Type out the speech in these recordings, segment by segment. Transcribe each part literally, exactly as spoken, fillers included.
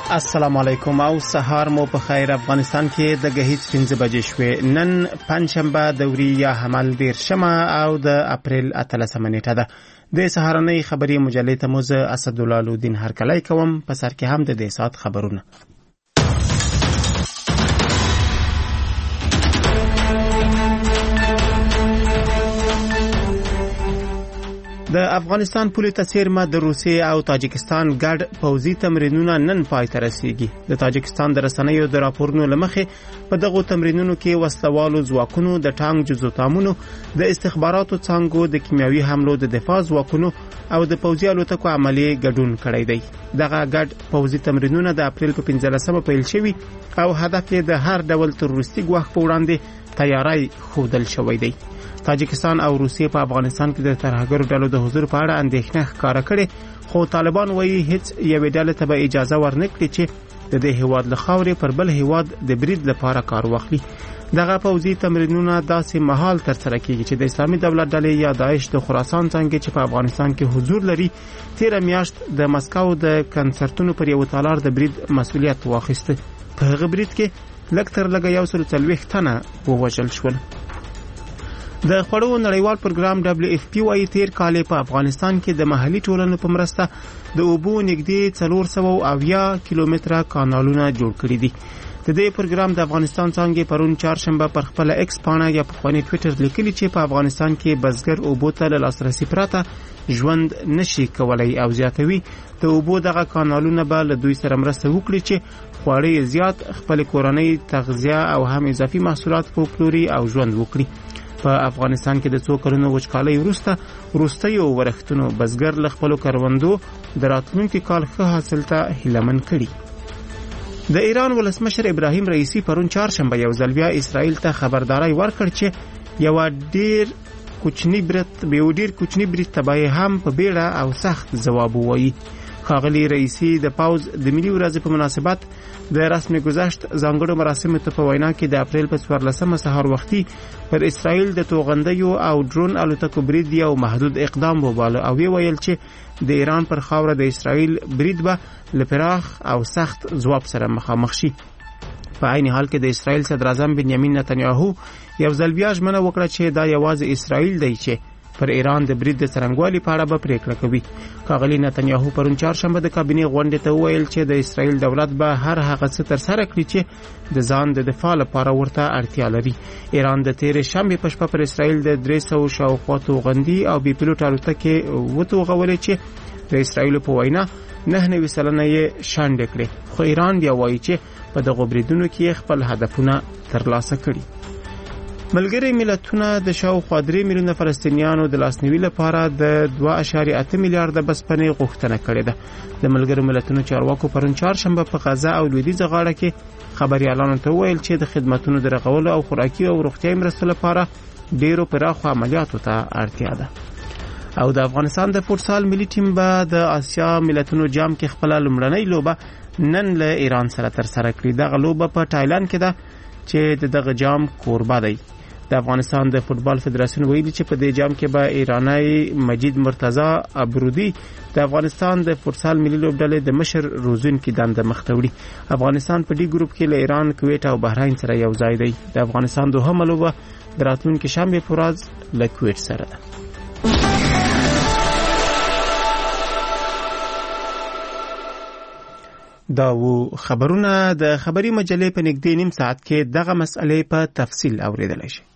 السلام علیکم او سهار مو په خیر. افغانستان کې د غهیج پنځه بجې شوې. نن پنځشنبه د وریا حمل ډیر شمه او د اپریل اتلسمه نیټه ده. د سهارنۍ خبري مجلې ته موزه اسدالله الدین هرکلی کوم. په سر کې هم د دې سات خبرونه. د افغانستان پولې ته څیرمه د روسیې او تاجکستان ګډ پوځي تمرینونه نن پای ته رسیږي. د تاجکستان د رسنیو د راپورونو لمخې په دغه تمرینونو کې وسلوالو ځواکونو د ټانک جزوتامونو د استخباراتو څانګو د کیمیاوي حملو د دفاع ځواکونو او د پوځي الوتکو عملیې ګډون کړی دی. دغه ګډ پوځي تمرینونه د اپریل په پنځلسمه پیل شوي او هدف یې د هر ډول تروریستي ګواښ په وړاندې تیاری ښودل شوی دی. تاجکستان او روسیې په افغانستان کې د ترهګرو ډلو د حضور په اړه اندېښنه ښکاره کړې، خو طالبان وایي هیڅ یوې ډلې ته به اجازه ورنکړي چې د دې هیواد له خاورې پر بل هیواد د برید لپاره کار واخلي. دغه پوځي تمرینونه داسې مهال ترسره کیږي چې د اسلامي دولت ډلې یا داعش د خراسان څنګه چې په افغانستان کې حضور لري تیره میاشت د مسکو د کنسرتونو پر یو تالار د برید مسؤلیت واخیسته. په هغه برید کې لږ تر لږه یو سل څلوېښت تنه ووژل شول. د خوړو نړیوال پروګرام دبليو اف پی وايي تیر کال په افغانستان کې د محلي ټولنو په مرسته د اوبو نږدې څلور سوه اویا کیلومتره کانالونه جوړ کړي دي. د دې پروګرام د افغانستان څنګه پرون چهارشنبه پر خپل ایکس پاڼه یا په خپل ټوئیټر لیکلي چې په افغانستان کې بزګر اوبو ته له لاسرسي پرته ژوند نشي کولای او زیاتوي د اوبو دغه کانالونه به له دوی سره مرسته وکړي چې خواړې زیات خپل کورنۍ تغذیه او هم اضافي محصولات فولکلوري او ژوند وکړي. په افغانستان کې د څو کلونو وچکالۍ وروسته وروستیو ورښتونو بزګر له خپلو کروندو د راتلونکي کال ښه حاصل ته هیلهمن کړي. د ایران ولسمشر ابراهیم رئیسی پرون چهارشنبه یو ځل بیا اسرائیل ته خبرداری ورکړ چې یو ډیر کوچنی برت به یو ډیر کوچنی برت تبعی هم په بیړه او سخت ځواب وایي. ښاغلي رئیسی د پاوز د ملي ورځې په مناسبت د رسمي گذشت ځانګړو مراسمو ته په وینا کې د اپریل په څوارلسمه سهار وختي پر اسرائیل د توغندیو او ډرون الوتکو برید یو محدود اقدام وباله او ویل چې د ایران پر خاوره د اسرائیل برید به له پراخ او سخت ځواب سره مخامخ شي. په عین حال کې د اسرائیل صدر اعظم بنیامین نتنیاهو یو ځل بیا ژمنه وکړه چې دا یوازې اسرائیل دی چې پر ایران د برید د څرنګوالي په اړه به پریکړه کوي. ښاغلي نتنیاهو پرون چهارشنبه د کابینې غونډې ته وویل چې د اسرائیل دولت به هر هغه څه ترسره کړي چې د ځان د دفاع لپاره ورته اړتیا لري. ایران د تیرې شنبې په شپه پر اسرائیل د درې سوه شاوخوا توغندي او بې پیلوټ الوتکې وتوغولې چې د اسرائیل په وینا نه نوي سلنه یې شانډې کړې، خو ایران بیا وایي چې په دغو بریدونو کې خپل هدفونه ترلاسه کړي. ملګری ملتونه د شاوخوا درې میلیونه فلسطینیانو د لاسنیوي لپاره د دوه اعشاریه اته میلیارډه بسپنې غوښتنه کړې ده. د ملګرو ملتونو چارواکو پرون چهارشنبه په غزه او لویدیځه غاړه کې خبريالانو ته ویل چې د خدماتو د رغولو او خوراکي او روغتیايي مرستو لپاره ډیرو پراخو عملیاتو ته اړتیا ده. او د افغانستان د فوټسال ملي ټیم به د آسیا ملتونو جام کې خپل لومړنۍ لوبه نن له ایران سره ترسره کړي. دغه لوبه په تایلند کې ده چې دغه جام کوربه دی. د افغانستان د فوتبال فدراسیون ویلي چې په دې جام کې به ایرانی مجید مرتضی ابرودی د افغانستان د فوتسال ملي لوبډلې د مشر روزونکي دنده مخته وړي. افغانستان په دې ګروپ کې له ایران، کویت او بحرین سره یو ځای دی. د افغانستان دوهمه لوبه د راتلونکي شنبه په ورځ له کویت سره ده. دا و خبرونه د خبري مجلې په نږدې نیم ساعت کې دغه مسئلې په تفصیل اوریدلای شئ.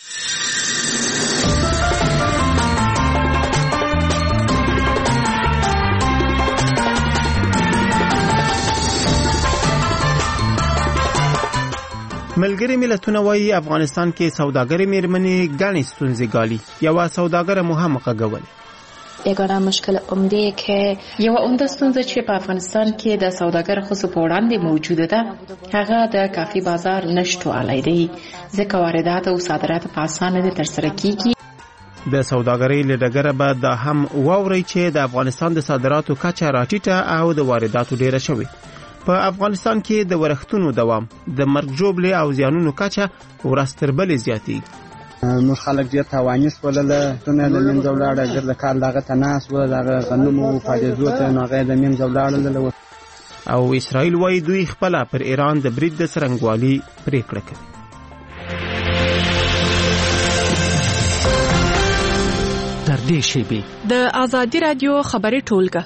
ملګری ملتونه وايي افغانستان کې سوداګري میرمنې ګڼې ستونزې ګالي. یوه سوداګره مو هم غږولې. یگانه مشکل عمده که یو عمده ستونزه چې په افغانستان کې د سوداګر خصوص په وړاندې موجوده ده هغه د کافي بازار نشتوالی دی، ځکه واردات او صادرات په اسانه نه ترسره کیږي. د سوداګرۍ له ډګره به دا هم واوري چې د افغانستان د صادراتو کچه راټیټه او د وارداتو ډیره شوې. په افغانستان کې د ورښتونو دوام، د مرګ ژوبلې او زیانونو کچه ورځ تر بلې زیاتېږي. نو خلک ډېر تاواني شولله، ټونه له منځه ولاړه، ډېر د کار دغه ته ناست وه، دغه غنمو پالیزو ته نو هغه یې له منځه ولاړله. او اسرائیل وايي دوی خپل پر ایران د برید د څرنګوالي پریکړه کوي. تر دې شیبې د آزادی رادیو خبري ټولګه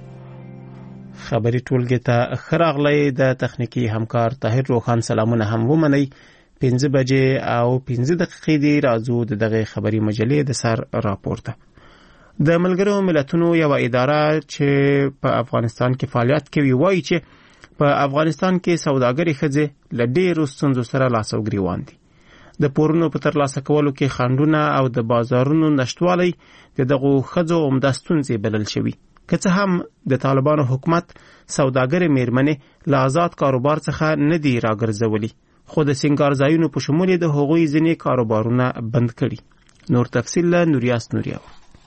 خبري ټولګه ته خراغلی د تخنیکی همکار طاهر روخان سلامونه هم ومني. پنځه بجې او پنځه دقیقې دی راځو د دغه خبري مجلې د سر راپورته. د ملګرو ملتونو یو اداره چې په افغانستان کې فعالیت کوي وایي چې په افغانستان کې سوداګري ښځې له ډېرو ستونزو سره لاس او ګریوان دي. د پورونو په ترلاسه کولو کې خنډونه او د بازارونو نشټوالی د دغو ښځو عمده ستونزې بلل شوي. که څه هم د طالبانو حکومت سوداګرې میرمنې له آزاد کاروبار څخه نه دي راګرځولي، خو د سینګار ځایونو په شمول د هغوی ځینې کاروبارونه بند کړي. نور تفصیل له نوریاس نوریا.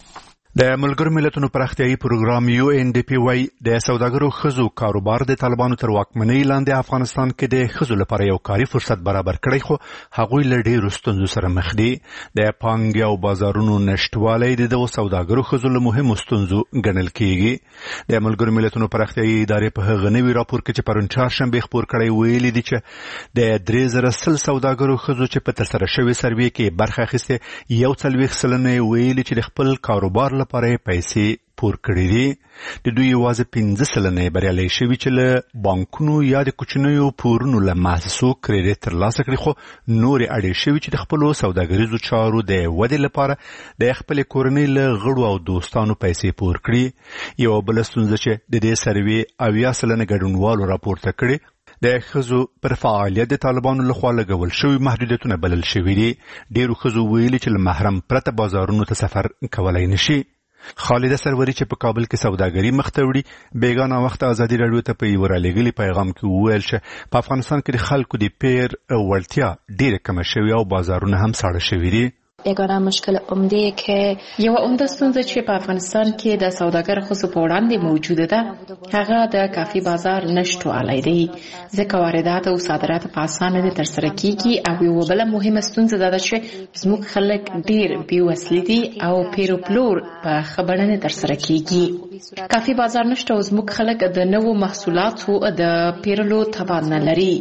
د ملګرو ملتونو پراختیایي پروګرام یو ان ډي پی وايي د سوداګرو ښځو کاروبار د طالبانو تر واکمنۍ لاندې افغانستان کې د ښځو لپاره یو کاري فرصت برابر کړی، خو هغوی له ډېرو ستونزو سره مخ دي. د پانګې او بازارونو نشتوالی د دغو سوداګرو ښځو له مهمو ستونزو ګڼل کېږي. د ملګرو ملتونو پراختیایي ادارې په هغه نوي راپور کې چې پرون چهارشنبې خپور کړی ویلي دي چې د درې زره سل سوداګرو ښځو چې په ترسره شوې سروې کې برخه اخیستې یو څلوېښت سلنه یې ویلي چې د خپل کاروبار لپاره پیسې پور کړي دي. د دوی یوازې پنځه سلنه بریالي شوي چې له بانکونو یا د کوچنیو پورونو له مؤسسو کریډیټ ترلاسه کړي، خو نورې اړې شوي چې د خپلو سوداګریزو چارو د ودې لپاره د خپلې کورنۍ له غړو او دوستانو پیسې پور کړي. یوه بله ستونزه چې د دې سروې اویا سلنه ګډونوالو راپورته کړي د ښځو پر فعالیت د طالبانو لخوا لګول شوي محدودیتونه بلل شوي دي. ډېرو ښځو ویلي چې له محرم پرته بازارونو ته سفر کولی نشي. خالده سروري چې په کابل کې سوداګري مخ ته وړي بیګانه وخت ازادي راډیو ته په یو رالېږلي پیغام کې وویل چې په افغانستان کې د خلکو د پیر وړتیا ډېره کمه شوې او بازارونه هم ساړه شوي دي. یگانه مشکل عمده که یو عمده ستونزه چې په افغانستان کې د سوداګر ښځو په وړاندې موجوده ده هغه د کافي بازار نشتوالی دی، ځکه واردات او صادرات په اسانه نه ترسره کیږي. او یو بله مهمه ستونزه ده چې زموږ خلک ډیر بې وسلې دي او پیرو پلور په ښه بڼه نه ترسره کیږي. کافي بازار نشته او زموږ خلک د نوو محصولاتو د پیرلو توان نه لري.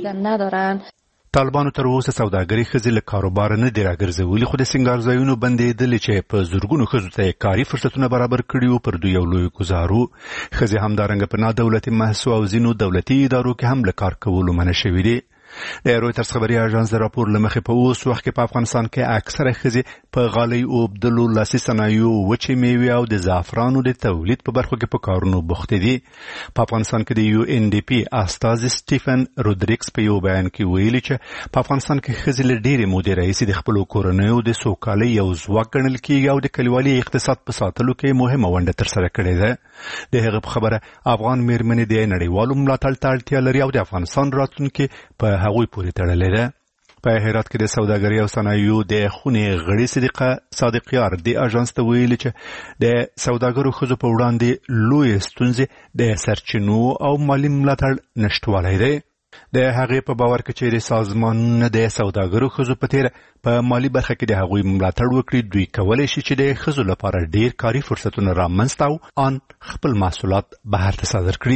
طالبانو تر اوسه سوداګري ښځې له کاروبار نه دي راګرځولي، خو د سینګار ځایونو بندېدلې چې په زرګونو ښځو ته کاري فرصتونه برابر کړي وو پر دوی یو لوی ګزارو. ښځې همدارنګه په نادولتي محصو او ځینو دولتي ادارو کې هم له کار کولو منع شوي دي. د رویټرز خبري اژانس د راپور له مخې په اوس وخت کې په افغانستان کې اکثره ښځې په غالۍ اوبدلو، لاسي صنایعو، وچې میوې او د زعفرانو د تولید په برخو کې په کارونو بوختې دي. په افغانستان کې د یو ان ډي پي استازي سټیفن رودریکس په یو بیان کې ویلي چې په افغانستان کې ښځې له ډېرې مودې راهیسې د خپلو کورنیو د سوکالۍ یو ځواک ګڼل کېږي او د کلیوالي اقتصاد په ساتلو کې مهمه ونډه ترسره کړې ده. د هغه په خبره افغان میرمنې د نړیوالو ملاتړ ته اړتیا لري او د افغانستان راتلونکي په هغوی پورې تړلې ده. په هرات کې د سوداګرۍ او صنایعو د خونې غړي صدیقه صادقیار د اژانس ته ویلي چې د سوداګرو ښځو په وړاندې لویې ستونزې د سرچینو او مالي ملاتړ نشتوالی دی. د هغې په باور کې چې د سازمانونه د سوداګرو ښځو په تېره په مالي برخه کې د هغوی ملاتړ وکړي، دوی کولی شي چې د ښځو لپاره ډېر کاري فرصتونه رامنځته او ان خپل محصولات بهر ته صادر کړي.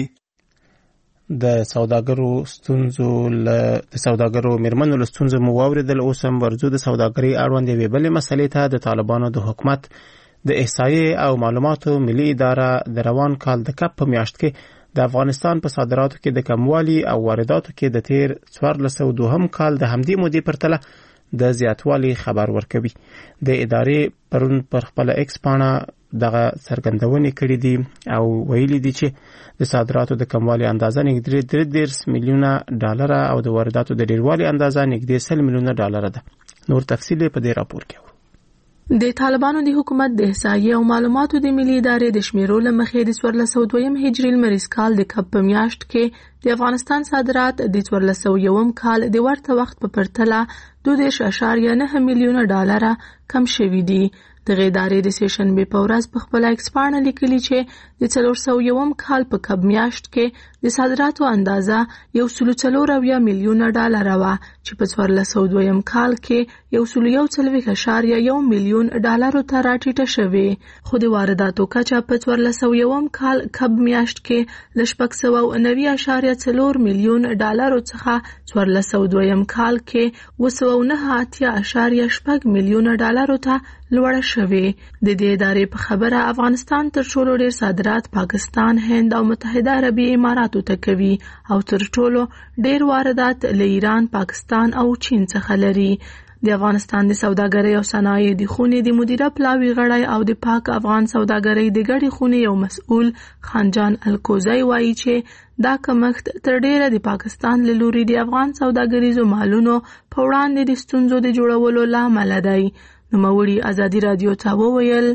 د سوداګرو ستونزو له د سوداګرو میرمنو له ستونزو مو واورېدل. اوس هم ورځو د سوداګرۍ اړوند یوې بلې مسلې ته. د طالبانو د حکومت د احصایې او معلوماتو ملي اداره د روان کال د کب په میاشت کې د افغانستان په صادراتو کې د کموالي او وارداتو کې د تیر څوارلس سوه دوهم کال د همدې مودې پرتله د زیاتوالي خبر ورکوي. د ادارې پرون پر خپل ایکس پاڼه دغه څرګندونې کړې دي او ویلي دي چې د صادراتو د کموالي اندازه نږدې درې دېرش میلیونه ډالر او د وارداتو د ډیروالي اندازه نږدې سل میلیونه ډالر ده. نور تفصیل په دې راپور کې. د طالبانو د حکومت د احصایې او معلوماتو د ملي ادارې د شمیرو له مخې د څوارلس سوه دویم هجري لمریز کال د کب په میاشت کې د افغانستان صادرات د څوارلس سوه یوم کال د ورته وخت په پرتله دوه دېرش اعشاریه نهه میلیونه ډالره کم شوي دي. دغه ادارې د سې شنبې په ورځ په خپل ایکس پاڼه لیکلي چې د څلور سوه یوم کال په کب میاشت کې د صادراتو اندازه یو سل څلور اویا میلیونه ډالر وه چې په څوارلس سوه دویم کال کې یو سل یو څلوېښت اعشاریه یو میلیون ډالرو ته راټیټه شوې، خو د وارداتو کچه په څوارلس سوه یوم کال کب میاشت کې له شپږ سوه نوي اعشاریه څلور میلیون ډالرو څخه څوارلس سوه دویم کال کې اوه سوه نهه اتیا اعشاریه شپږ میلیونه ډالرو ته لوړه شوې. د دې ادارې په خبره افغانستان تر ټولو ډېر صادرات پاکستان، هند او متحده عربي اماراتو ته کوي او تر ټولو ډېر واردات له ایران، پاکستان او چین څخه لري. د افغانستان د سوداګرۍ او صنایع د خونې د مدیره پلاوي غړی او د پاک افغان سوداګرۍ د ګډې خونې یو مسؤل خانجان الکوزی وایي چې دا کمښت تر ډیره د پاکستان له لوري د افغان سوداګریزو مالونو په وړاندې د ستونزو د جوړولو لامل دی. نوموړي ازادي رادیو ته وویل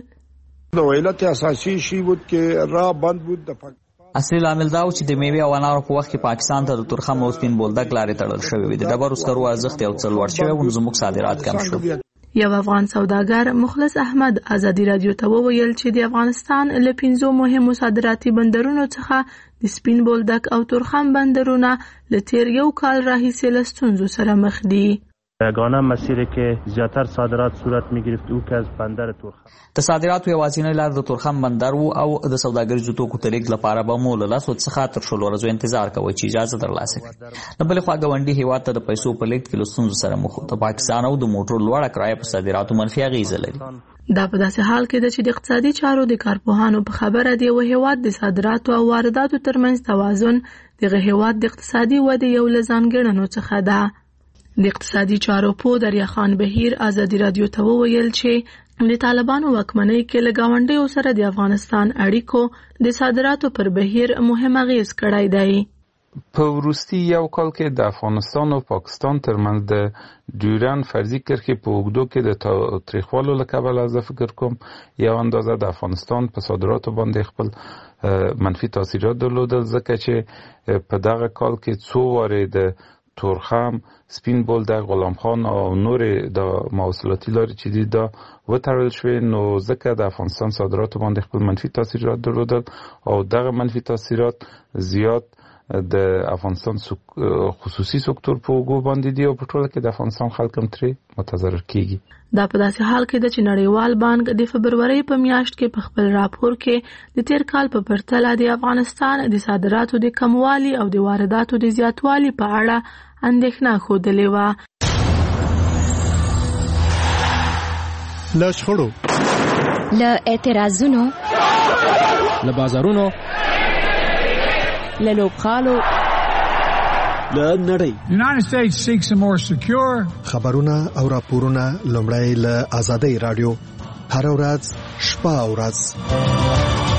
د علت اساسي شی بود که را بند بود د اصلي لامل دا و چې د میوې او انارو په وخت کې پاکستان ته د تورخم او سپین بولدک لارې تړل شوې وې، د ډبرو سکرو ارزښت یو څه لوړ شوی و، نو زموږ صادرات کم شو. یو افغان سوداګر مخلص احمد ازادي رادیو ته وویل چې د افغانستان له پنځو مهمو صادراتي بندرونو څخه د سپین بولدک او تورخم بندرونه له تیر یو کال راهیسې له ستونزو سره مخ دي. یگانه مسیری که زیاتر صادرات صورت می‌گرفت او که از بندر تورخم د صادراتو یوازینی لار د تورخم بندر وو او د سوداګریزو توکو تلیږد لپاره به مو له لاسو څخه تر شلو ورځو انتظار کوئ چې اجازه ترلاسه کړي. د بلې خوا ګاونډي هیواد ته د پیسو په لیږد کې له ستونزو سره مخ د پاکستان او د موټرو لوړه کرایه په صادراتو منفي اغیزه لري. دا په داسې حال کې ده چې د اقتصادي چارو د کارپوهانو په خبره دی یو هیواد د صادراتو او وارداتو ترمنځ توازن دغه هیواد د اقتصادي ودې یو له ځانګړنو څخه ده. د اقتصادي چارو په دریا خان بهیر ازادي رادیو ته وویل چې د طالبانو واکمنۍ کې له ګاونډیو سره د افغانستان اړیکو د صادراتو پر بهیر مهم اغیز کړی دی. په وروستي یو کال کې د افغانستان او پاکستان ترمنځ د ډیورن فرضي کرښې په اوږدو کې د تاریخوالو له کبله زه فکر کوم یو اندازه د افغانستان په صادراتو باندې خپل منفي تاثیرات درلودل، ځکه چې په دغه کال کې څو وارې د تورخم، سپین بولدک، غلام خان او نورې د مواصلاتي لارې چې دي دا وتړل شوې، نو ځکه د افغانستان صادراتو باندې خپل منفي تاثیرات درلودل او دغه منفي تاثیرات زیات د افغانستان خصوصي سکتور په اوږو باندې دي او په ټوله کې د افغانستان خلک هم ترې متضرر کیږي. دا په داسې حال کې ده چې نړیوال بانک د فبرورۍ په میاشت کې په خپل راپور کې د تیر کال په پرتله د افغانستان د صادراتو د کموالي او د وارداتو د زیاتوالي په اړه اندېښنه ښودلې وه. له شخړو، له اعتراضونو، له بازارونو، له لوبغالو، له نړۍ United States seeks a more secure خبرونه او راپورونه لومړی له آزادۍ رادیو هر ورځ شپه او ورځ.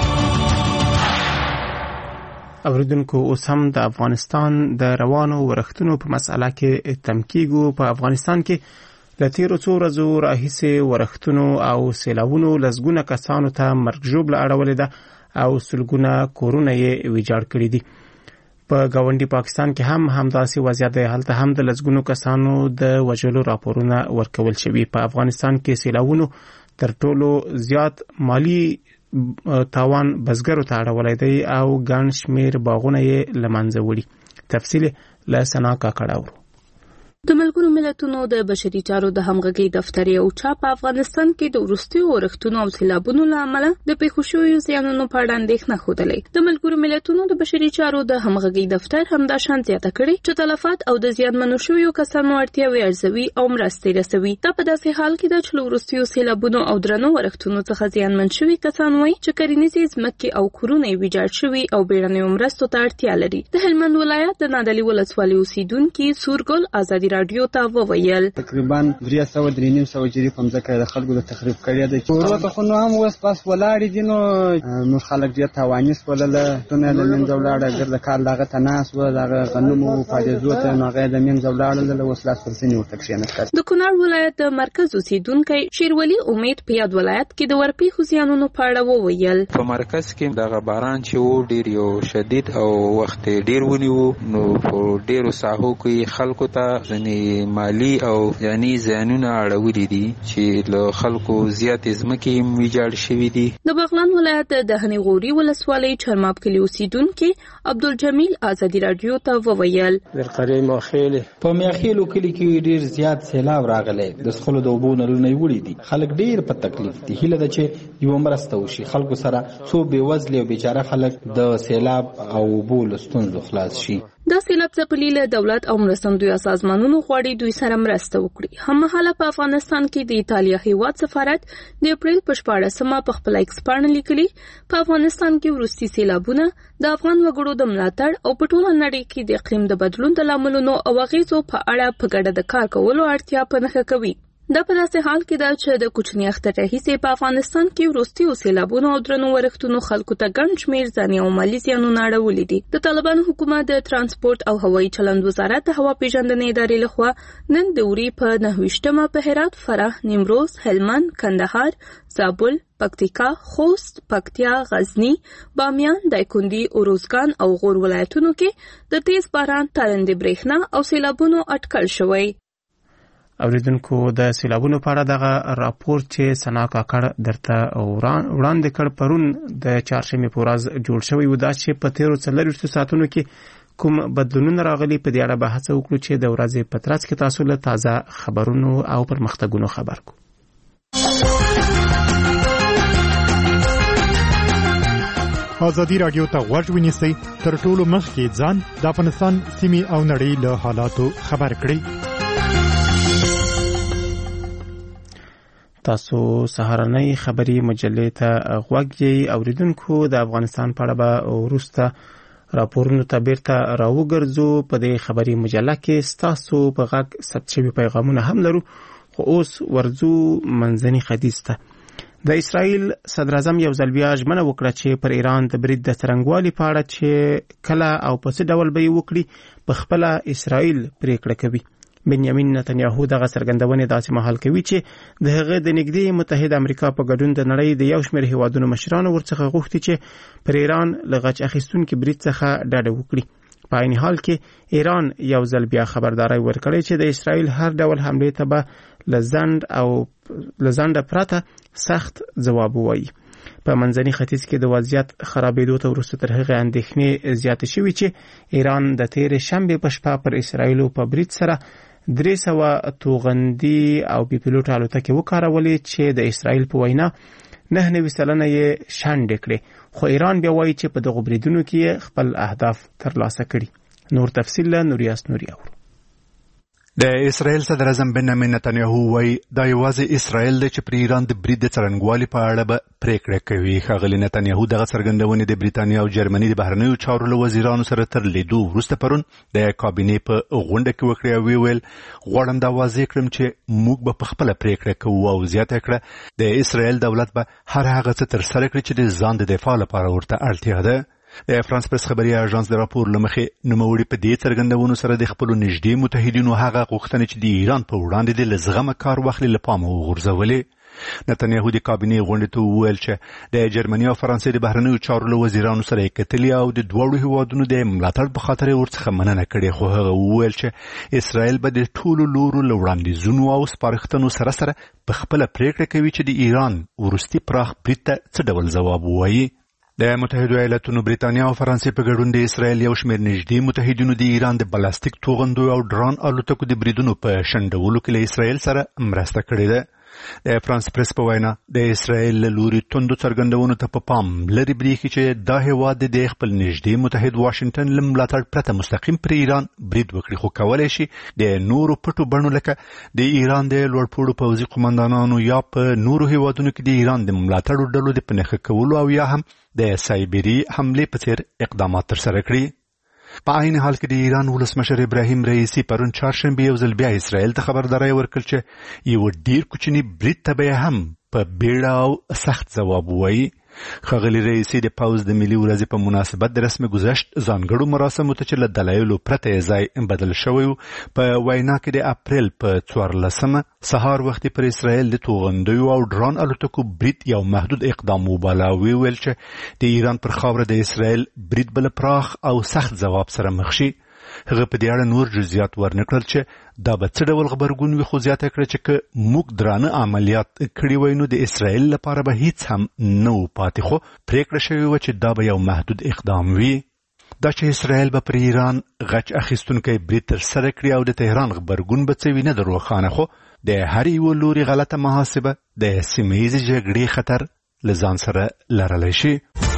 اوریدونکو اوس هم د افغانستان د روانو ورښتونو په مسأله کې تم کیږو. په افغانستان کې له تیرو څو ورځو راهیسې ورښتونو او سیلاوونو لسګونه کسانو ته مرګ ژوبله اړولې ده او سلګونه کورونه یې ویجاړ کړي دي. په ګاونډي پاکستان کې هم همداسې وضعیت دی، هلته هم د لسګونو کسانو د وژلو راپورونه ورکول شوي. په افغانستان کې سیلاوونو تر ټولو زیات مالی تاوان بزګرو ته اړولی دی او ګڼ شمېر باغونه یې له منځه وړي. تفصیل له سنا کاکړه اورو. د ملګرو ملتونو د بشري چارو د همغږۍ دفتر یو چا په افغانستان کې د وروستیو ورښتونو او سیلابونو له امله د پیښو شویو زیانونو په اړه اندېښنه ښودلې. د ملګرو ملتونو د بشري چارو د همغږۍ دفتر همدا شان زیاته کړې چې تلفات او د زیانمنو شویو کسانو اړتیاوې ارزوي او مرستې رسوي. دا په داسې حال کې ده چې له وروستیو سیلابونو او درنو ورښتونو څخه زیانمن شوي کسان وایي چې کرنیزې ځمکې او کورونه یې ویجاړ شوي او بیړنیو مرستو ته اړتیا لري. د هلمند ولایت د نادعلي ولسوالۍ اوسیدونکي سورګل ازادي رادیو ته وویل تقریبا درې سوه درې نیم سوه جری په مځکه د خلکو د تخریب کړی دی. ورته خو نو هم اوس بس ولاړې دي، نو نور خلک ډېر تاواني شولله، تونه له منځه ولاړه، ګرده کال دغه ته ناست وه، دغه غنمو پاډېزو ته نو هغه یې له منځه ولاړله، اوس لاس پر سینې ورته کښېنست. د کونړ ولایت د مرکز اوسیدونکی شیرولي امید په یاد ولایت کې د ورپېښو زیانونو په اړه وویل. په مرکز کې دغه باران چې و ډېر یو شدید او وخت ډېر ونیو، نو په ډېرو ساحو کې خلکو ته یعنی مالی او یعنی زیانونه اړولي دي چې له خلکو زیات ځمکې هم ویجاړ شوي دي. د بغلان ولایت د دهنی غوري ولسوالۍ چرماب کلي اوسیدونکي عبدالجمیل ازادي رادیو ته وویل د قريه ماخیل په ماخیل کلی کې ډیر زیات سیلاب راغلی د سخلو د اوبو نلونه وړي دي خلک ډیر په تکلیف دي هله د چې یو مرسته وشي خلکو سره څو بې وزله او بیچاره خلک د سیلاب او اوبو لستونزو خلاص شي. دا سیلاب څخه له دولت او مرستندوی سازمانونو غواړي دوی سره مرسته وکړي. هممهاله په افغانستان کې د ایتالیا هیواد سفارت د اپریل په شپاړسمه په خپل ایکس باندې لیکلي په افغانستان کې وروستي سیلابونه د افغان وګړو د ملاتړ او په ټوله نړۍ کې د اقلیم د بدلون د لاملونو او اغیزو په اړه په ګډه د کار کولو اړتیا په نښه کوي. دا په داسې حال کې ده چې د کوچني اختر راهیسې په افغانستان کې وروستي سیلابونو او درنو ورښتونو خلکو ته ګڼ شمېر ځاني او مالي زیانونه اړولي دي. د طالبانو حکومت د ترانسپورت او هوایي چلند وزارت د هوا پیژندنې ادارې لخوا نن د اوري په نهه ویشتمه په هرات، فراه، نیمروز، هلمند، کندهار، زابل، پکتیکا، خوست، پکتیا، غزنی، بامیان، دایکنډي، اروزګان او غور ولایتونو کې د تیز باران، تارندې برېښنا او سیلابونو اټکل شوی. اوریدونکو د سیلابونو په اړه دغه راپور چې سنا کاکړ درته وړاندې کړ پرون د چهارشنبې په ورځ جوړ شوی و دا چې په تیرو څلوېښتو ساعتونو کې کوم بدلونونه راغلي په دې اړه بحث وکړو چې د ورځې په ترڅ کې تاسو له تازه خبرونو او پرمختګونو خبر کو. ازادي رادیو ته غوږ ونیسئ تر ټولو مخکې ځان د افغانستان سیمې او نړۍ له حالاتو خبر کړئ. تاسو سهارنۍ خبری مجلې ته غوږ یې. اوریدونکو د افغانستان په اړه به وروسته راپورونو ته بیرته راوګرځو. په دې خبری مجله کې ستاسو په غږ ثبت شوي پیغامونه هم لرو، خو اوس ورځو منځني ختیځ ته. د اسرائیل صدر اعظم یو ځل بیا ژمنه وکړه چې پر ایران د برید د څرنګوالي په اړه چې کله او په څه ډول به یې وکړي په خپله اسرائیل پریکړه کوي. بنیامین نتنیاهو دغه څرګندونې داسې مهال کوي چې د هغه د نږدې متحده امریکا په ګډون د نړۍ د یو شمېر هیوادونو مشرانو ورڅخه غوښتي چې پر ایران له غچ اخیستونکي برید څخه ډډه وکړي. په عین حال کې ایران یو ځل بیا خبرداری ورکړی چې د اسرائیل هر ډول حملې ته به له ځنډ او له ځنډه پرته سخت ځواب ووایي. په منځني ختیځ کې د وضعیت خرابېدو ته وروسته تر هغې اندېښنې زیاتې شوي چې ایران د تېرې شنبې په شپه پر اسرائیلو په برید سره درې سوه توغندي او بي پیلوټ الوتکې وکارولې چې د اسرائیل په وینا نه نوي سلنه یې شنډې کړې، خو ایران بیا وایي چې په دغو بریدونو کې خپل اهداف ترلاسه کړي. نور تفصیل له نوریاس نوري اورو. د اسرائیل صدر اعظم بنیامین نتنیاهو وایي دا یوازې اسرائیل دی چې پر ایران د برید د څرنګوالي په اړه به پریکړه کوي. ښاغلي نتنیاهو دغه څرګندونې د بریتانیا او جرمني د بهرنیو چارو له وزیرانو سره تر لیدو وروسته پرون د کابینې په غونډه کې وکړې او ویل غواړم دا واضح کړم چې موږ به په خپله پریکړه کوو او زیاته کړه د اسرائیل دولت به هر هغه څه ترسره کړي چې د ځان د دفاع لپاره ورته اړتیا ده. د فرانس پرس خبري اژانس د راپور لمخې نوموړي په دې څرګندونو سره د خپلو نږدې متحدینو هغه غوښتنې چې د ایران په وړاندې د له زغمه کار واخلي له پامه وغورځولې. نتنیاهو د کابینې غونډې ته وویل چې د جرمني او فرانسې د بهرنیو چارو له وزیرانو سره یې کتلي او د دواړو هیوادونو د ملاتړ په خاطر یې ورڅخه مننه کړې، خو هغه وویل چې اسرائیل به د ټولو لورو له وړاندیزونو او سپارښتنو سره سره په خپله پریکړه کوي چې د ایران وروستي پراخ برید ته څه ډول ځواب ووایي. د متحده ایالاتونو بریتانیا او فرانسې په ګډون د اسرائیل یو شمېر نږدې متحدینو د ایران د بلاستیک توغندو او ډرون الوتکو د بریدونو په شنډولو کې له اسرائیل سره مرسته کړې ده. د فرانس پرس په وینا د اسرائیل له لوري توندو څرګندونو ته په پام لري برېښي چې دا هېواد د خپل نږدې متحد واشنګټن له ملاتړ پرته مستقیم پر ایران برید وکړي، خو کولی شي د نورو پټو بڼو لکه د ایران د لوړپوړو پوځي قمندانانو یا په نورو هېوادونو کې د ایران د ملاتړو ډلو د په نښه کولو او یا هم د سایبري حملې په څېر اقدامات ترسره کړي. په عین حال کې د ایران ولسمشر ابراهیم رئیسی پرون چهارشنبه یو ځل بیا اسرائیل ته خبرداری ورکړ چې یو ډیر کوچنی برید ته به هم په بیړه او سخت ځواب ووایي. ښاغلي رئیسی د پوځ د ملي ورځې په مناسبت د رسم ګذشت ځانګړو مراسمو ته چې له دلایلو پرته یې ځای بدل شوی و په وینا کې د اپریل په څوارلسمه سهار وختي پر اسرائیل د توغندیو او ډرون الوتکو برید یو محدود اقدام وباله او ویل چې د ایران پر خاوره د اسرائیل برید بل پراخ او سخت ځواب سره مخ شي. هغه په دې اړه نور جزئیات ورنکړل چې دا به څه ډول غبرګون وي، خو زیاته کړه چې که موږ درانه عملیات کړي وای نو د اسرائیل لپاره به هیڅ هم نه و پاتې، خو پریکړه شوې وه چې دا به یو محدود اقدام وي. دا چې اسرائیل به پر ایران غچ اخیستونکی برید ترسره کړي او د تهران غبرګون به څه وي نه در روښانه، خو د هر یو لوري غلطه محاسبه د سیمه ییزې جګړې خطر له ځان سره لرلی شي.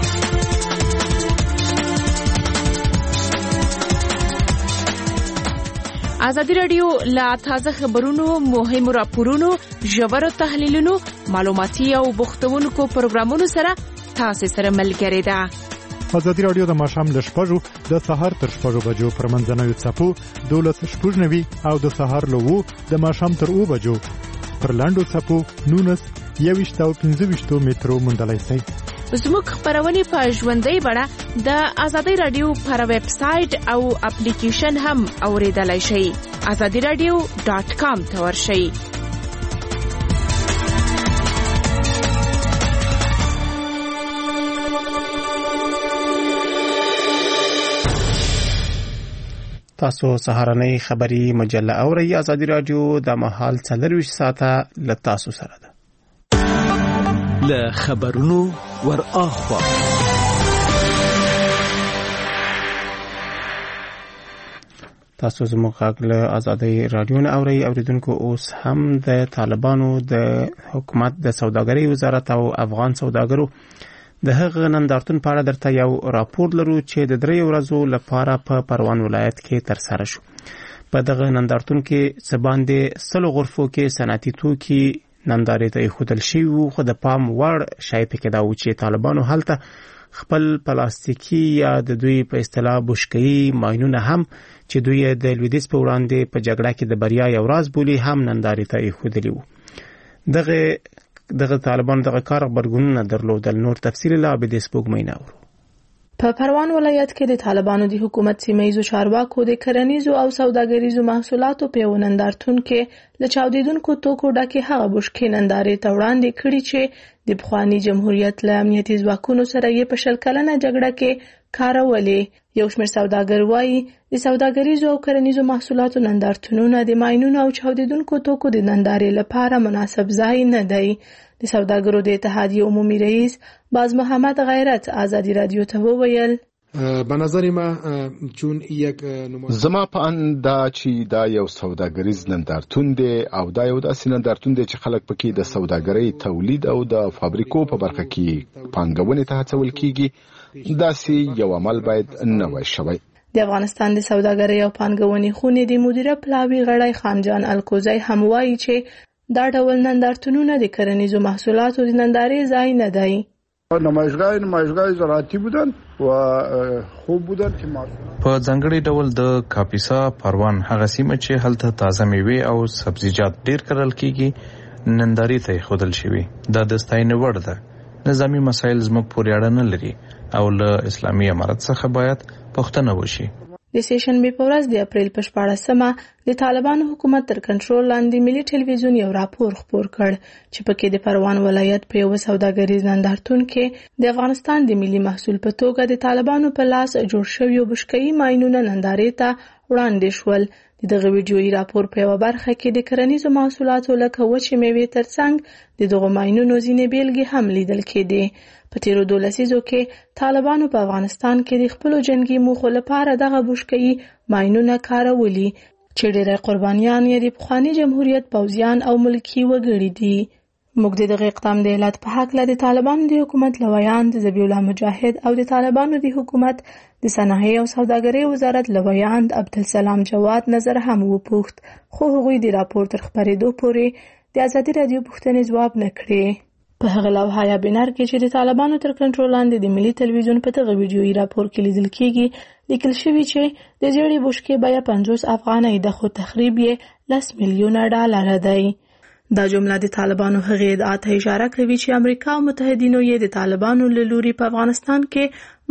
ازادي رادیو لا تازه خبرونو، مهمو راپورونو، ژورو تحلیلونو، معلوماتي او بوختونکو پروګرامونو سره تاسو سره ملګری ده. ازادي رادیو د ماښام له شپږو د سهار تر شپږو بجو پر منځنوي څپو دولس شپږ نوي او د سهار له اوو د ماښام تر اوو بجو پر لاندو څپو نونس یویشت او پنځه ویشتو مترو موندلی شئ. زموږ خپرونې په ژوندۍ بڼه د ازادي رادیو پر ویب سایټ او اپلیکیشن هم اوریدلای شئ. ازادي رادیو ډاټ کام ته ورشئ. تاسو سهارنۍ خبری مجله اورئ. ازادي رادیو د مهال څلرویشت ساعته له تاسو سره ده. له خبرونو ور اخوا تاسو زموږ غږ له ازادي رادیو نه اورئ. اوریدونکو اوس هم د طالبانو د حکومت د سوداګرۍ وزارت او افغان سوداګرو د هغه نندارتون په اړه درته یو راپور لرو چې د درې ورځو لپاره په پروان ولایت کې ترسره شو. په دغه نندارتون کې څه باندې سلو غرفو کې صنعتي توکي نندارې ته ایښودل شوي وو، خو د پام وړ شی پکې دا و چې طالبانو هلته خپل پلاستیکي یا د دوی په اصطلاح بشکه‌ایي ماینونه هم چې دوی د لویدیځ په وړاندې په جګړه کې د بریا یو راز بولي هم نندارې ته ایښودلي وو. دغه دغه طالبان دغه کار غبرګونونه درلودل. نور تفصیل لا به د سپوږمۍ نه اورو. په پروان ولایت کې د طالبانو د حکومت سیمه‌ایزو چارواکو د کرنیزو او سوداګریزو محصولاتو په نندارتون کې له چاودیدونکو توکو ډکه هغه بشکې نندارې ته وړاندې کړي چې د پخوانی جمهوریت له امنیتي ځواکونو سره یې په شل کلنه جګړه کې کارولې. یو شمېر سوداګر وایي د سوداګریزو او کرنیزو محصولاتو نندارتونونه د ماینونو او چاودیدونکو توکو د نندارې لپاره مناسب ځای نه دی. د سوداګرو د اتحادیې عمومي رئیس باز محمد غیرت ازادي رادیو ته وویل به نظر ما چون یک زما په اند دا چې دا یو سوداګریز نندارتون دی او دا یو داسې نندارتون دی چې خلک پکې د سوداګرۍ تولید او د فابریکو په برخه کې پانګونې ته هڅول کیږي. داسې یو عمل باید نه وای شوی. د افغانستان د سوداګرۍ او پانګونې خونې د مدیره پلاوی غړی خانجان الکوزی هم وایي چې دا ډول نندارتونونه د کرنیزو محصولاتو د نندارې ځای نه دی. نمایشگاه نمایشگاه زراعتی بودن و خوب بودن که په ځانګړي ډول د کاپیسا پروان هغه سیمه چې هلته تازه میوې او سبزیجات ډیر کرل کیږي نندارې ته خودل شوی. دا د ستاینې وړ ده. نظامی مسایل زموږ پورې اړه نه لري او له اسلامي امارت څخه باید پوښتنه وشي. د سیشنبې په ورځ د اپریل په شپاړسمه د طالبانو حکومت تر کنټرول لاندې ملي ټلویزیون یو راپور خپور کړ چې پکې د پروان ولایت په یو سوداګریز نندارتون کې د افغانستان د ملي محصول په توګه د طالبانو په لاس جوړ شوی بشکه‌ایي ماینونه نندارې ته وړاندې شول. دغه ویډیويي راپور په یو برخه کې د کرنیزو محصولاتو لکه وچې میوې ترڅنګ د دغه ماینونو ځینې بیلګې هم لیدل کېدې. په تیرو دولسیزو کې طالبانو په افغانستان کې د خپل جنگي موخو لپاره دغه بشکه‌ایي ماینونه کارولي چې ډېر قربانیان یې د پخوانی جمهوریت پوځیان او ملکی وګړي دي. موږ دغه اقدام د علت په حق له طالبانو د حکومت لویان د ذبیح الله مجاهد او د طالبانو د حکومت د صنایع او سوداګرۍ وزارت لویان عبدالسلام جواد نظر هم وپوښت، خو هغوی د راپور تر خبرېدو پورې د ازادي رادیو پوښتنې ځواب نه کړې. په هغه لوحه یا بنر کې چې د طالبانو تر کنټرول لاندې د ملي ټلویزیون په دغه ویډیويي راپور کې لیدل کېږي لیکل شوی چې د زیړې بشکې بیه پنځوس افغانۍ ده، خو تخریب یې لس میلیونه ډالر دی. دا جمله د طالبانو هغې ادعا ته اشاره کوي چې امریکا او متحدینو یې د طالبانو له لوري په افغانستان کې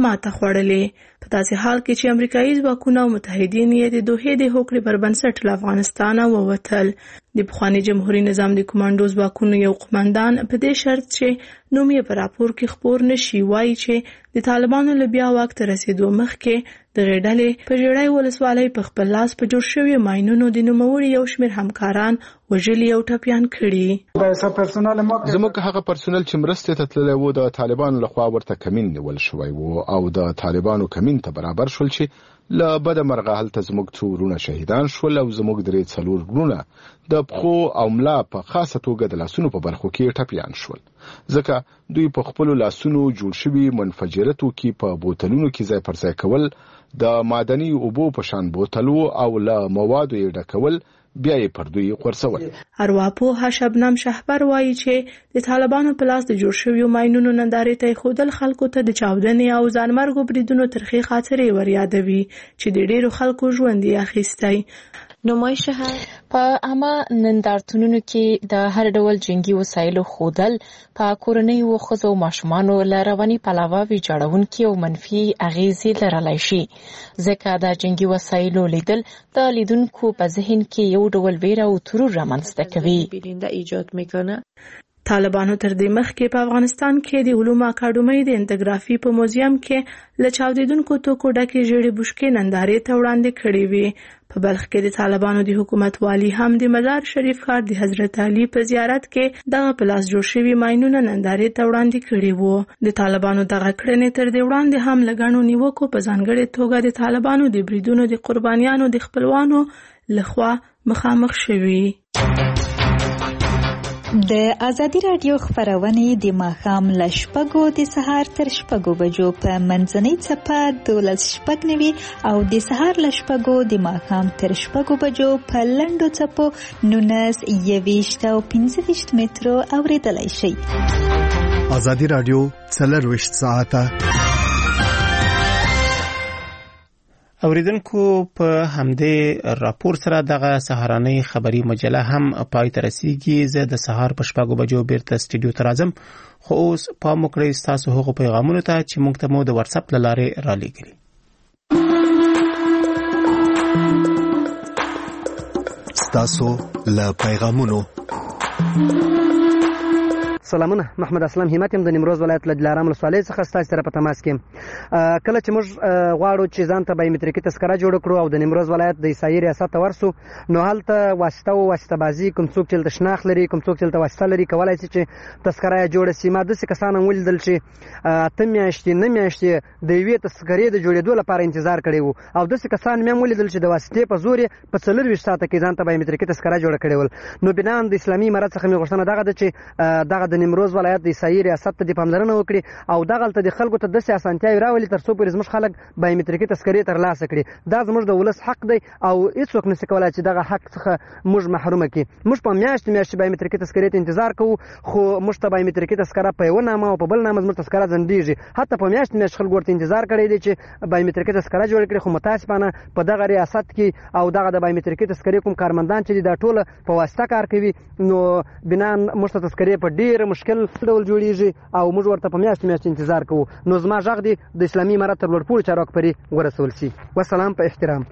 ماته خوړلې. په داسې حال کې چې امریکایي ځواکونه او متحدین یې د دوحې د هوکړې پر بنسټ له افغانستانه ووتل. د پخواني جمهوریت نظام د کمانډو ځواکونو یو قومندان په دې شرط چې نوم یې په راپور کې خپور نشي وایي چې د طالبانو له بیا واک ته رسېدو مخکې دغې ډلې په ژړۍ ولسوالۍ په خپل لاس په جوړ شوي ماینونو د نوموړي یو شمېر همکاران وژلي او ټپیان کړي. زموږ هغه پرسونل چې مرستې ته تللی و د طالبانو لخوا ورته کمین نیول شوی و او د طالبانو کمین ته برابر شول چې له بده مرغه هلته زموږ څو وروڼه شهیدان شول او زموږ درې څلور وروڼه د پښو او ملا په خاصه توګه د لاسونو په برخو کې ټپیان شول، ځکه دوی په خپلو لاسونو جوړ شوي منفجره توکي په بوتلونو کې ځای پر ځای کول، د معدني اوبو په شان بوتلو او له موادو یې ډکول، بیا یې پر دوی غورځول. ارواپوه شبنم شهبر وایي چې د طالبانو په لاس د جوړ شویو ماینونو نندارې ته ښودل خلکو ته د چاودنې او ځانمرګو بریدونو ترخې خاطرې وریادوي چې د ډېرو خلکو ژوند یې اخیستی. نمایش په عامه نندارتونونو کې د هر ډول جنگي وسایلو ښودل په کورنیو ښځو او ماشومانو له رواني پلوه ویجاړونکي او منفي اغیزې لرلی شي، ځکه د جنگي وسایلو لیدل د لیدونکو په ذهن کې یو ډول ویره او ترور رامنځته کوي. طالبانو تر دې مخکې په افغانستان کې د علومو اکاډمۍ د انتګرافي په موزیم کې له چاودیدونکو توکو ډکې ژیړې بشکې نندارې ته وړاندې کړې وې. په بلخ کې د طالبانو د حکومت والی هم د مزار شریف ښار د حضرت علي په زیارت کې دغه په لاس جوړ شوي ماینونه نندارې ته وړاندې کړي وو. د طالبانو دغه کړنې تر دې وړاندې هم له ګڼو نیوکو په ځانګړې توګه د طالبانو د بریدونو د قربانیانو د خپلوانو لخوا مخامخ شوي. د ازادي رادیو خبرونه د ماښام له شپږو د سهار تر شپږو بجو په منځنۍ څپه دولس شپږ نوي او د سهار له شپږو د ماښام تر شپږو بجو په لنډو څپو نولس یویشت او پنځه ویشت مترو اوریدلای شئ. ازادي رادیو څلرویشت ساعته. اوریدونکو په همدې راپور سره دغه سهارنۍ خبری مجله هم پای ته رسیږي. زه د سهار په شپږو بجو بیرته سټوډیو ته راځم، خو اوس پام وکړئ ستاسو هغو پیغامونو ته چې موږ ته مو د واتس اپ له لارې رالیږلي. ستاسو له پیغامونو سلامونه، محمد اسلام همت يم د نیمروز ولایت له دلارام ولسوالۍ څخه ستاسو سره په تماس کې. کله چې موږ غواړو چې ځان ته بایومټریکي تذکره جوړ کړو او د نیمروز ولایت د عیسایي ریاست ته ورسو، نو هلته واسطه او واسطه بازي کوم څوک چې شناخت لري، کوم څوک چې واسطه لري، کولای شي چې تذکره جوړ شي. ما داسې کسان ولیدل چې اته میاشتې نه میاشتې د یوې تذکرې د جوړېدو لپاره انتظار کړی وو، او داسې کسان مې ولیدل چې د واسطې په زور په څلورویشت ساعته کې ځان ته بایومټریکي تذکره جوړه کړې ول. نو بنا د اسلامي امارت څخه مې غوښتنه دغه ده چې دغه د نیمروز ولایت د عیسایي ریاست ته د پاملرنه وکړي او دغه ته د خلکو ته داسې اسانتیاوې راولي تر څو پورې زموږ خلک بایومټریکي تذکرې ترلاسه کړي. دا زموږ د ولس حق دی او هیڅوک نشي کولای چې دغه حق څخه موږ محرومه کړي. موږ په میاشتې میاشتې بایومټریکي تذکرې ته انتظار کوو، خو موږ ته بایومټریکي تذکره په یوه نامه او په بل نامه زموږ تذکره ځنډېږي. حتی په میاشتې میاشتې خلکو ورته انتظار کړی دی چې بایومټریکي تذکره جوړه کړي، خو متاسفانه په دغه ریاست کې او دغه د بایومټریکي تذکرې کوم کارمندان چې دا ټوله په واسطه کار کوي، نو بنا موږ ته تذکرې په ډېر مشکل ډول جوړیږي او موږ ورته په میاشتې میاشتې انتظار کوو. نو زما غږ دی د اسلامي امارت تر لوړپوړو چارواکو پورې ورسول شي. والسلام په احترام.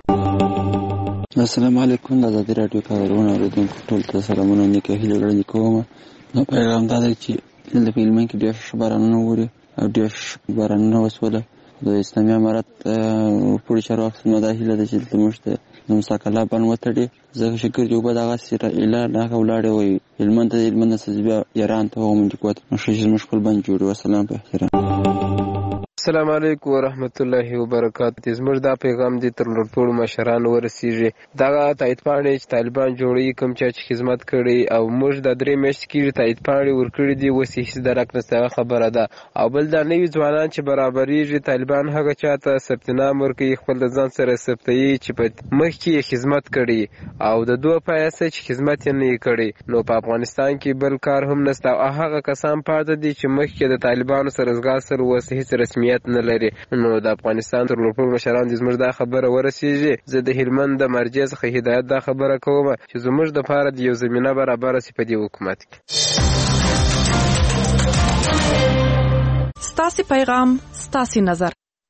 السلام علیکم. د ازادي راډیو کارونه اوریدونکو ټول ته سلامونه او نیکه هیلې وړاندې کوم. نو پیغام دا دی چې دلته په هلمند کې ډېر ښه بارانونه ووري او ډېر بارانونه وسوله. د اسلامي امارت پورې چارواکو څخه دا هیله ده چې دلته موږ ته د مساکله بند وتړي، ځکه چې ګردې اوبه دغسې اعلان هغه ولاړې وایي هلمند ته د هلمند نه څه بیا ایران ته هغه منډې کوي. نو ښه چې زموږ خپل بند جوړ وي. والسلام په احترام. السلام علیکم ورحمت الله وبرکاته. زموږ دا پیغام دی تر لوړپوړو مشرانو ورسیږي. دغه تایید پاڼې چې طالبان جوړوي، کوم چا چې خدمت کړی او موږ د درې میاشتې کېږي تایید پاڼې ورکړي دي، اوس یې هېڅ درک نشته. هغه خبره ده. او بل دا نوي ځوانان چې برابرېږي، طالبان هغه چا ته ثبت نام ورکوي، خپل د ځان سره ثبتوي چې په مخکې یې خدمت کړی او د دوه پیسه چې خدمت یې نه یې کړی. نو په افغانستان کې بل کار هم نشته او هغه کسان پاتې دي چې مخکې د طالبانو سره ځغاستل اوس هېڅ رسمیت نه لري. نو د افغانستان تر لوړپوړو مشران دې زموږ دا خبره ورسیږي. زه د هلمند د مرجع څخه هدایت دا خبره کوم چې زموږ دپاره د یو زمینه برابره شي په دې حکومت کې. ستاسې پیغام ستاسې نظر.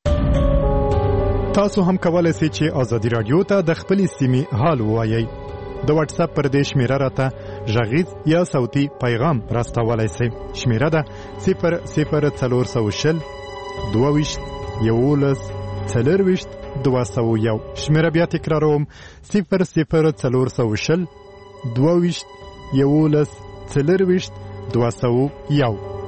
تاسو هم کولای شئ چې ازادي رادیو ته د خپل سیمې حال ووایئ. د واتس اپ پر دې شمیره راته غږیز یا صوتي پیغام راستولای شئ. شمیره ده صفر صفر څلور سوه شل دوه ویشت یولس څلور ویشت دوه سوه یو. شمیره بیا تکراروم صفر صفر څلور سوه شل دوه ویشت یولس څلور ویشت دوه سوه یو.